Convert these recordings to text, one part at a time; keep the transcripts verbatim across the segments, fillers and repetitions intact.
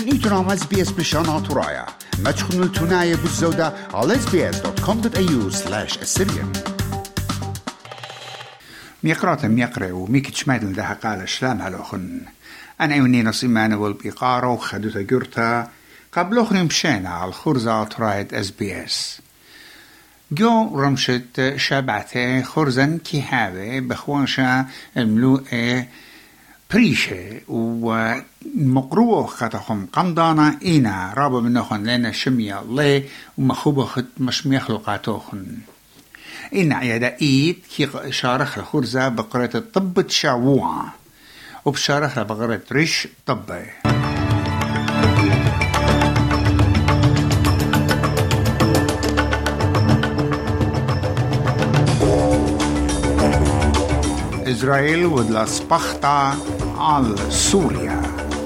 نيتنا اس بي اس بشانات ورايا ما تخنوا التناية بالزودة على اس بي اس دوت كوم دوت اي يو سلاش السريان ميقرات ميقرأ وميكتش مايدل ده قال شلام هلوخن أنا يوني نصيمان والبيقارة وخدوتا جرتا قبلوخن مشينا على الخرزة ترايد اس بي اس جو رمشت شابعته خرزن كيهاوي بخوانشا الملوء بريشة ومقروه خطخم قمضانا إينا رابا منوخن لنا شمية الله ومخوبخت مش ميخلقاتوخن إينا عيادا إيد كي شارخ لخرزة بقرة الطب تشاووها وبشارخ لبقرة ريش طبي إسرائيل ودلا سبختا على سوريا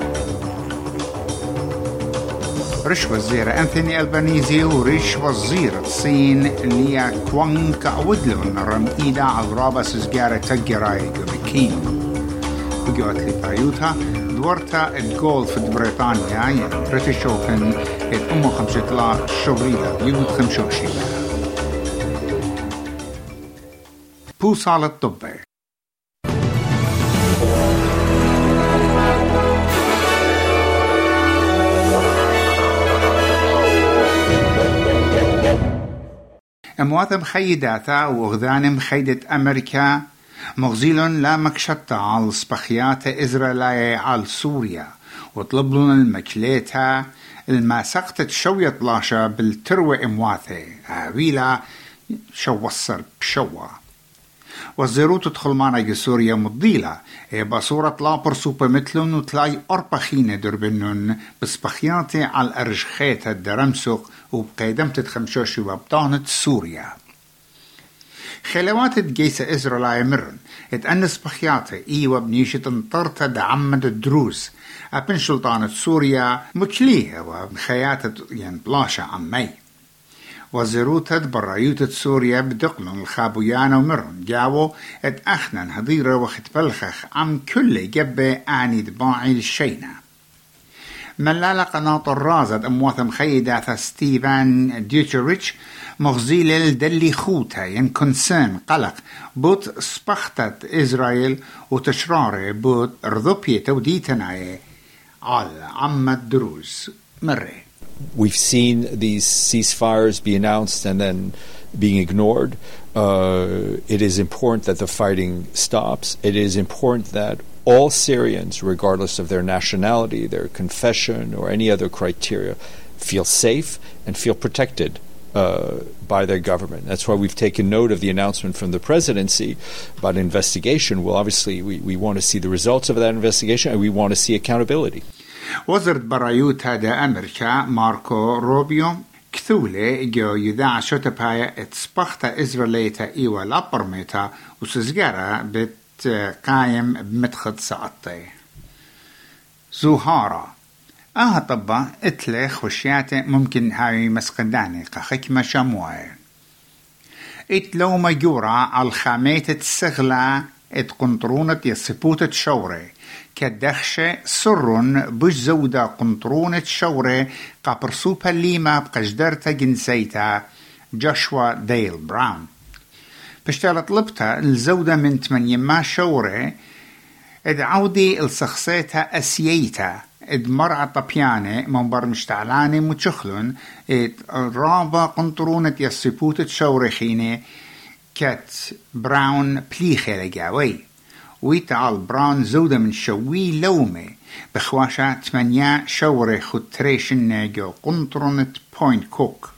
ريش وزير أنثوني ألبانيزي وريش وزير الصين ليا كوانغ كأودلون رمئيدا على رابا سزجارة تجراي بكين بجوات لبرايوتها دورتا الجول في بريطانيا يعني بريتش أوبن الأمو خمسة لا شغريلا يوم خمسوشيلا بوس على الطبي أموات مخيداتا وغذان مخيدة أمريكا مغزيلون لا مكشطة على سبخيات إسرائيلية على سوريا وطلبلون المكليتا الماسقة شوية طلاشة بالتروة أمواته عويلة شو وصر بشوة وزيرو تدخل معنا سوريا مضيلة بصورة لابر سوبر مثلون وتلاي أربخينة دربنون بسبخياتي على الأرجخيت الدرمسق وبقيدمة تخمشوشي وبطانة سوريا خلوات جيسة إسرائيل مرن اتأنس بخياته إيوة بنيشة انطرت دعمد الدروز أبن سلطانة سوريا مكلية وبخياتة يعني بلاشة عمي وزيروتة برايوتة سوريا بدقلن الخابويانا ومرن جاوو ات أخنن هضيرة وخت بلخخ عم كل جبه آني دباعي الشينة ملالا قناة الرازد أموات مخيدة ستيفان ديوتشريتش مغزيل الدلي خوتا ين كونسيرن قلق بوت سبختت إسرائيل وتشراره بوت رضوبية توديتناي على عم الدروز مرة. We've seen these ceasefires be announced and then being ignored. Uh, it is important that the fighting stops. It is important that all Syrians, regardless of their nationality, their confession, or any other criteria, feel safe and feel protected uh, by their government. That's why we've taken note of the announcement from the presidency about an investigation. Well, obviously, we, we want to see the results of that investigation and we want to see accountability. وزير برايوت هذا أمريكا ماركو روبيو كثولة جو يذاع شوتبايا اتسبختا إسرائيليتا إيوا لابرميتا وسزجارة بتقايم بمدخد ساعتي زهارة آه طبا اتلخ وشياتي ممكن هاي مسقداني قخكمة شموعي اتلو مجورة على الخاميت السغلة اتقنطرونة يصبوتة شوري كدخشة سرن بش زودة قنطرونة شوري قابرسوبة ليما بقجدرتا جنسيتا جاشوا ديل براون بشتالة طلبتا الزودة من تمنيما شوري اد عودي السخصيتا أسييتا اد مرعى طبيانة منبر مشتعلاني متشخلن اد رابا قنطرونة يصيبوتة شوري خيني كات براون بليخي لجاوي ويتعال براون زودة من شوي لومي بخواشة تمانيا شوري خطريشن ناجو قنطرونة بوينت كوك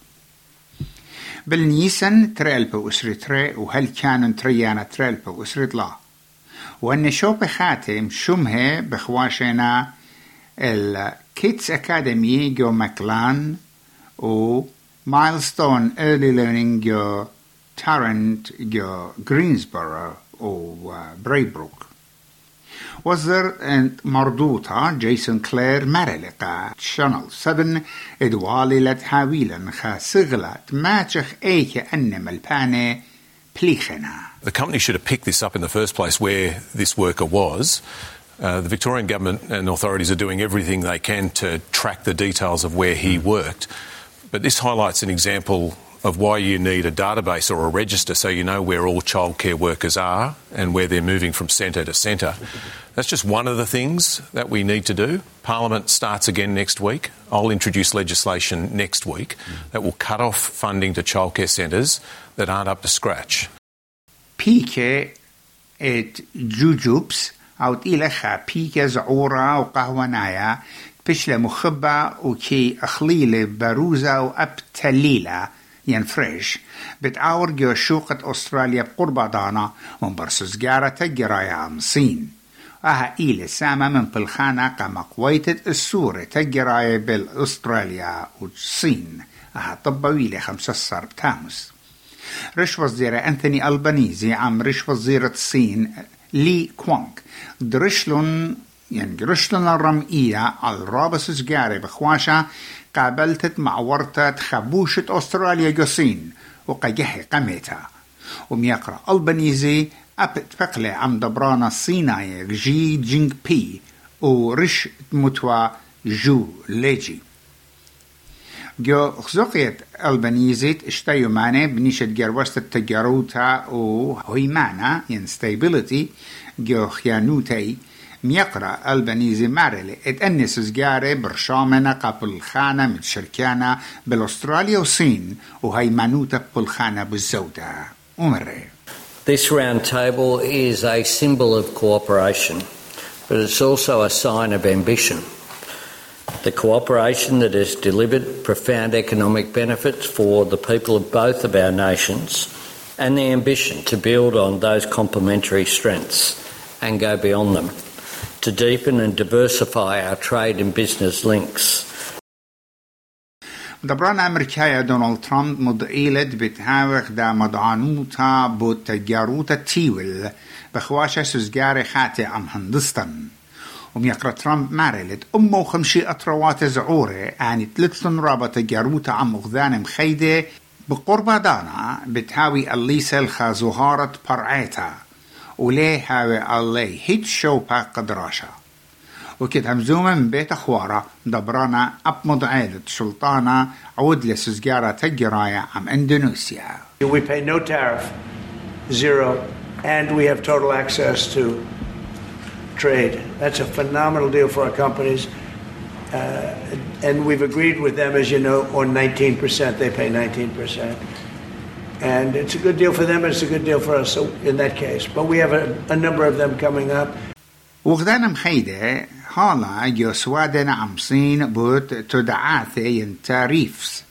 بالنيسن تريلبا واسري تري وهل كانوا تريانا تريلبا واسري لا وان شوبي خاتم شمه بخواشنا الكيتس اكاديمي جو ماكلان و مايلستون ايرلي ليرنينج جو تارنت جو جرينسبورو و بريبروك وزر مردوطة جيسون كلير مرلقة شانل سبن ادوالي لتحاويلا خاسغلت ماتشخ ايك انم الباني بليخنا. The company should have picked this up in the first place where this worker was Uh, the Victorian government and authorities are doing everything they can to track the details of where he worked. But this highlights an example of why you need a database or a register so you know where all childcare workers are and where they're moving from centre to centre. That's just one of the things that we need to do. Parliament starts again next week. I'll introduce legislation next week that will cut off funding to childcare centres that aren't up to scratch. بيكي ات جوجوبس أو تيلخا بيكي زعورة وقهونايا بشلة مخبة وكي أخليلة بروزة وأبتليلة ينفرش بتعاور جو شوقة أستراليا بقرب دانا ومبرسوس جارة تجرايا عمصين أها إيلة سامة من بالخانة قام قويتة السورة تجرايا بالأستراليا والصين أها طبويلة خمسة صار بتامس رش وزيرة أنتوني ألبانيزي عم رش وزيرة الصين لي كوانغ درشلون يعني درشلون الرمئية على الرابس سجاري بخواشة قابلتت مع ورطة خبوشة أستراليا جوسين وقجحي قميتها وميقرأ ألبانيزي أبت فقلة عم دبرانا الصيناية جي جينغ بي ورش متوى جو ليجي جو خزوقيت ألبانيزيت اشتايو ماني بنيشة جروست التجاروتا وهيمانا ين ستابيليتي جو خيانوتي ميقرأ ألبانيزي مارلي اتأنس سجاري برشامنا قبل خانة متشركانا بالأستراليا وصين وهيمانوتا بالخانة بالزودة أمري. This round table is a symbol of cooperation, but it's also a sign of ambition. The cooperation that has delivered profound economic benefits for the people of both of our nations, and the ambition to build on those complementary strengths and go beyond them, to deepen and diversify our trade and business links. دبران أمريكايا دونالد ترامب مضئيلت بتهاوخ دا مدعانوتا بوتجاروتا تيول بخواشة سزجاري خاتي عم هندستان وميقرأ ترامب مارلت أمو خمشي أطروات زعوري آني تلتلن رابطة جاروتا عم مغذان مخيدة بقربة دانا بتهاوي الليسة الخازوهارة برعيتا وليه هاوي اللي هيت شوبا قدراشا وكد همزومة من بيت أخوارة دبرانا أب مضعيلة سلطانة عود لسزجارة تجرايا عم إندونيسيا. We pay no tariff, zero, and we have total access to trade. That's a phenomenal deal for our companies. Uh, and we've agreed with them, as you know, on nineteen percent. They pay nineteen percent. And it's a good deal for them, and it's a good deal for us so in that case. But we have a, a number of them coming up. وغدانا مخيدة هالا جو سوادنا عمصين بوت تدعاثي ين تاريفس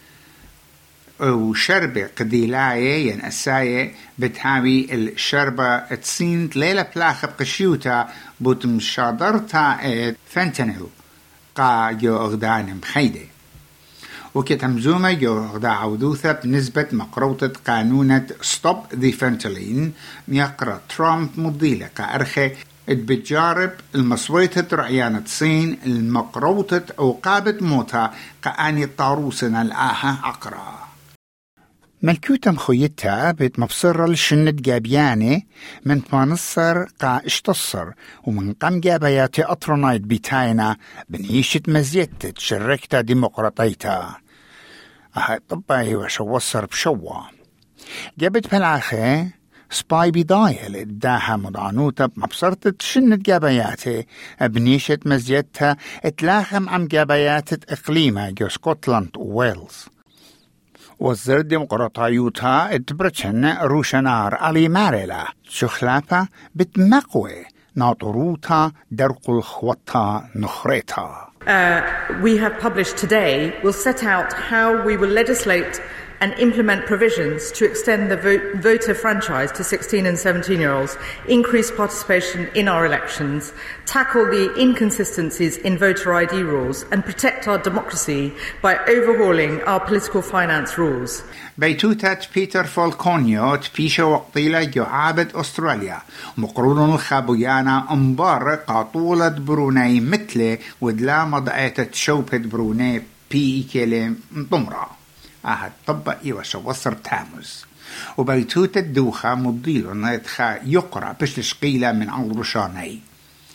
وشربة قديلاية ين أساية بتهاوي الشربة تسين ليلة بلاخة بقشيوتا بوت مشادرتا ات فنتانيل قا جو غدانا مخيدة وكتمزومة جو غدا عودوثة بنسبة مقروطة قانونة Stop the Fentanyl ميقرأ ترامب مضيلة كأرخي بتجارب المصويتة رعيانة الصين المقروطة عقابة موتا كأني طاروسنا الآها عقرا ملكوتا مخويتها بيت مبصرة لشنة جابياني من تمانصر قا اشتصر ومن قام جابياتي أطرنايت بيتاينا بنيشة مزيتة شركتا ديمقراطيتا أهي طبعي وشوصر بشوا جابت بالعاخي سباي بداية لإداها مضانوتا بمبصرة شنة جابياتي بنيشة مزيتها اتلاخم عم جابيات إقليمة جو سكوتلاند وويلز وزير ديمقراطيوتا اتبرتشن روشنار علي ماريلا شخلافة بتمقوي ناطروتا درق الخوطة نخريتا. Uh, we have published today will set out how we will legislate and implement provisions to extend the vo- voter franchise to sixteen and seventeen year olds, increase participation in our elections, tackle the inconsistencies in voter I D rules and protect our democracy by overhauling our political finance rules. بيتوتة بيتر فولكونيو تبيشة وقتيلة جعابة أستراليا مقرون الخابويانا انبار قاطولة بروني مثل ودلا مضعية شوبة بروني بي كيلي مطمرة أهد طبق إيوش وصر تاموز وبيتوتة الدوخة مبضيلون يتخا يقرأ بشلش قيلة من عمر شاني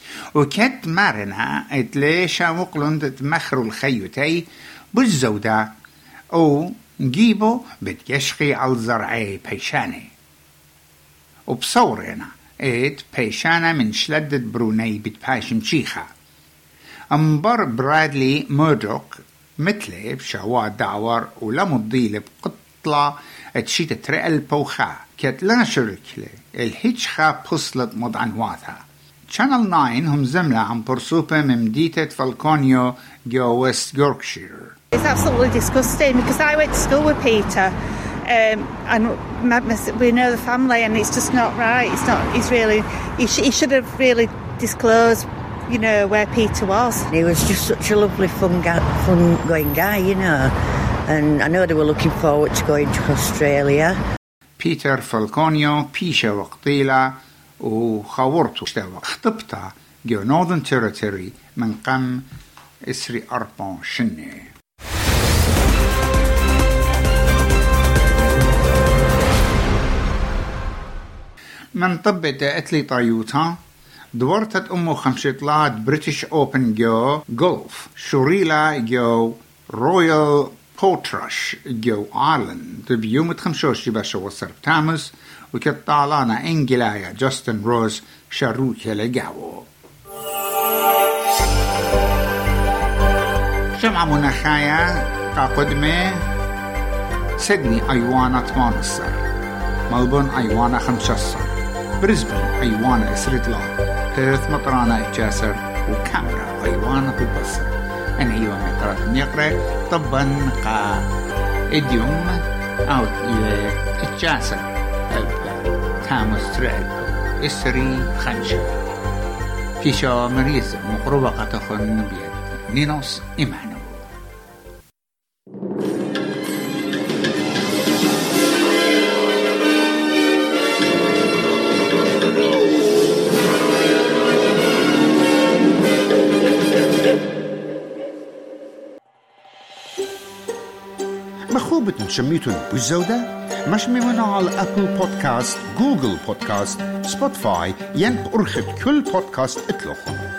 وكت مارنا اتليشا مقلن تمخرو الخيوتي بالزودة أو نجيبو بتيشقي على زرعي بيشاني وبصورنا ات بيشانة من شلدة بروني بتباش مشيخة أمبر برادلي مودوك مثلي بشهوات دعور ولمضيل بقطلة تشيت ترقل بوخا كت لا شركلي الهيتشخا بصلت مضعنواتها Channel nine هم زملة عن برسوبة من مدينة فالكونيو جو ويست يوركشير. It's absolutely disgusting because I went to school with Peter um, and we know the family and it's just not right. It's not, he's really, he, sh- he should have really disclosed, you know, where Peter was. He was just such a lovely fun, guy, fun going guy, you know, and I know they were looking forward to going to Australia. Peter Falconio بيشا وقتيلة وخاورتو اشتوى خطبتا جو Northern Territory من قم إسري أربع شنة. من طبة أتلي طايوتا دورتت أمو خمشطلات بريتش أوبن جو جولف شوريلا جو رويال بوترش جو آيرلاند بيوم خمشوش باشا وصر تامس وكالطالانة إنجلايا جاستن روز شاروك لقاو جمع مناخايا قاقدمة سيدني أيوانا تمانصر ملبون أيوانا خمسصر بريسبن أيوانا إسريتلا بيرث مطرانا إجاسر وكاميرا أيوانا بالبصر أنا أيوانا مطرات نيقرأ طبا قا إديوم أو إلى إجاسر تامس ترعب إسري خنشة كيشا مريز مقربة قطخن بيد نينوس إيمانو مخوبة نشميتون بالزودة مش ممنوع على أبل بودكاست، جوجل بودكاست، سبوتفاي، ينب أرخد كل بودكاست اتلوخن.